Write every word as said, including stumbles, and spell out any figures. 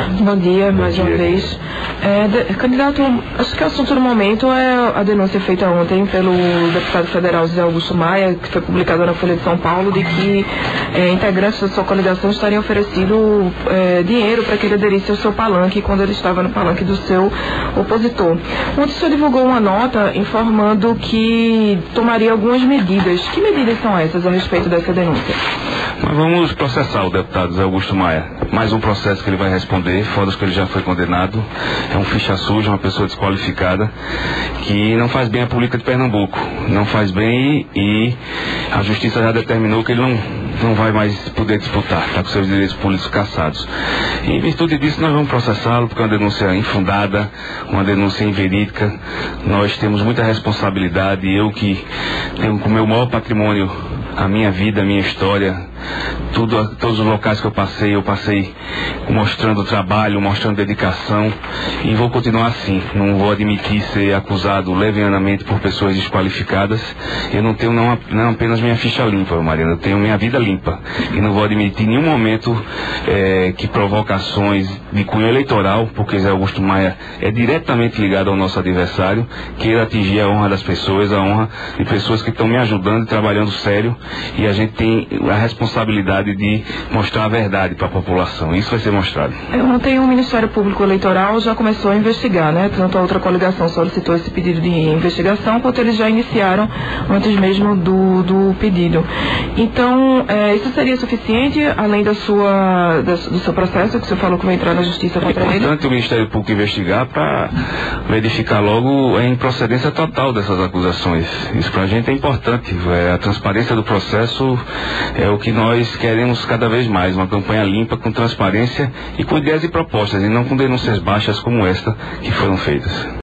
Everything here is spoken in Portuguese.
Bom dia, Bom mais dia. uma vez. É, de, candidato, acho que o assunto do momento é a denúncia feita ontem pelo deputado federal José Augusto Maia, que foi publicada na Folha de São Paulo, de que é, integrantes da sua coligação estariam oferecendo é, dinheiro para que ele aderisse ao seu palanque quando ele estava no palanque do seu opositor. Ontem o senhor divulgou uma nota informando que tomaria algumas medidas. Que medidas são essas a respeito dessa denúncia? Nós vamos processar o deputado José Augusto Maia. Mais um processo que ele vai responder, fora dos que ele já foi condenado. É um ficha suja, uma pessoa desqualificada, que não faz bem a política de Pernambuco. Não faz bem e a justiça já determinou que ele não, não vai mais poder disputar, está com seus direitos políticos cassados. E em virtude disso nós vamos processá-lo, porque é uma denúncia infundada, uma denúncia inverídica. Nós temos muita responsabilidade, eu que tenho como meu maior patrimônio a minha vida, a minha história, tudo, todos os locais que eu passei, eu passei mostrando trabalho, mostrando dedicação, e vou continuar assim. Não vou admitir ser acusado levianamente por pessoas desqualificadas. Eu não tenho não, não apenas minha ficha limpa, Mariana, eu tenho minha vida limpa, e não vou admitir em nenhum momento é, que provocações de cunho eleitoral, porque José Augusto Maia é diretamente ligado ao nosso adversário, queira atingir a honra das pessoas, a honra de pessoas que estão me ajudando e trabalhando sério. E a gente tem a responsabilidade de mostrar a verdade para a população. Isso vai ser mostrado. Ontem o Ministério Público Eleitoral já começou a investigar, né? Tanto a outra coligação solicitou esse pedido de investigação, quanto eles já iniciaram antes mesmo do, do pedido. Então, é, isso seria suficiente, além da sua, da, do seu processo, que você falou que vai entrar na justiça contra ele? É importante o Ministério Público investigar para verificar logo a improcedência total dessas acusações. Isso para a gente é importante. É, a transparência do processo é o que nós queremos cada vez mais, uma campanha limpa, com transparência e com ideias e propostas, e não com denúncias baixas como esta que foram feitas.